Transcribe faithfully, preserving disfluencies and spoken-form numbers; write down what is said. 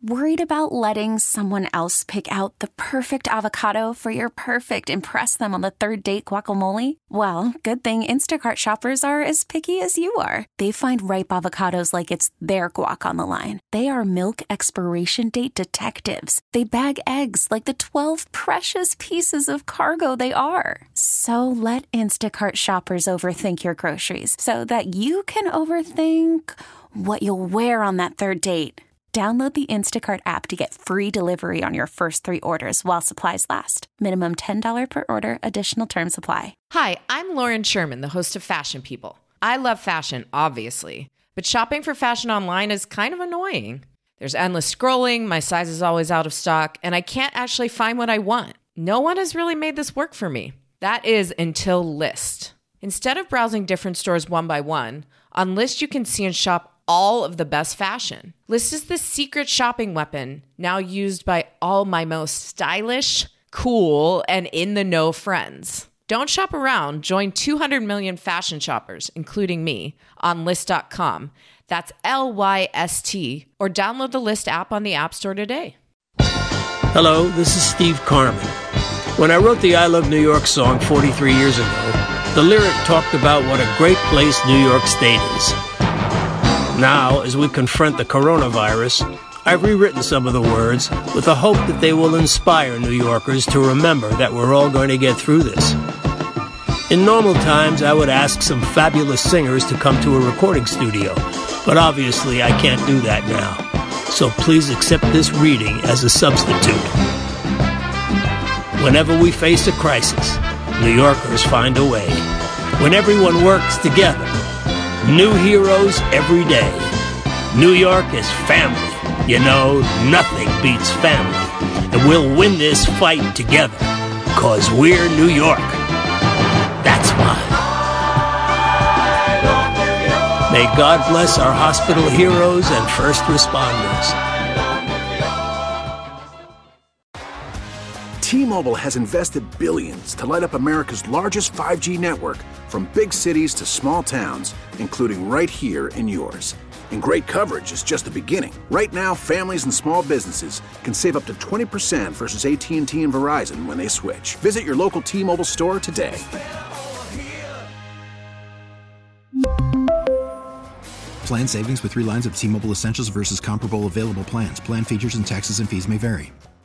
Worried about letting someone else pick out the perfect avocado for your perfect impress them on the third date guacamole? Well, good thing Instacart shoppers are as picky as you are. They find ripe avocados like it's their guac on the line. They are milk expiration date detectives. They bag eggs like the twelve precious pieces of cargo they are. So let Instacart shoppers overthink your groceries so that you can overthink what you'll wear on that third date. Download the Instacart app to get free delivery on your first three orders while supplies last. Minimum ten dollars per order. Additional terms apply. Hi, I'm Lauren Sherman, the host of Fashion People. I love fashion, obviously, but shopping for fashion online is kind of annoying. There's endless scrolling, my size is always out of stock, and I can't actually find what I want. No one has really made this work for me. That is until Lyst. Instead of browsing different stores one by one, on Lyst you can see and shop all of the best fashion. Lyst is the secret shopping weapon now used by all my most stylish, cool, and in-the-know friends. Don't shop around. Join two hundred million fashion shoppers, including me, on Lyst dot com. That's L Y S T. Or download the Lyst app on the App Store today. Hello, this is Steve Carmen. When I wrote the I Love New York song forty-three years ago, the lyric talked about what a great place New York State is. Now, as we confront the coronavirus, I've rewritten some of the words with the hope that they will inspire New Yorkers to remember that we're all going to get through this. In normal times, I would ask some fabulous singers to come to a recording studio, but obviously I can't do that now. So please accept this reading as a substitute. Whenever we face a crisis, New Yorkers find a way. When everyone works together, new heroes every day. New York is family. You know, nothing beats family. And we'll win this fight together, 'cause we're New York. That's why. May God bless our hospital heroes and first responders. T-Mobile has invested billions to light up America's largest five G network, from big cities to small towns, including right here in yours. And great coverage is just the beginning. Right now, families and small businesses can save up to twenty percent versus A T and T and Verizon when they switch. Visit your local T-Mobile store today. Plan savings with three lines of T-Mobile Essentials versus comparable available plans. Plan features and taxes and fees may vary.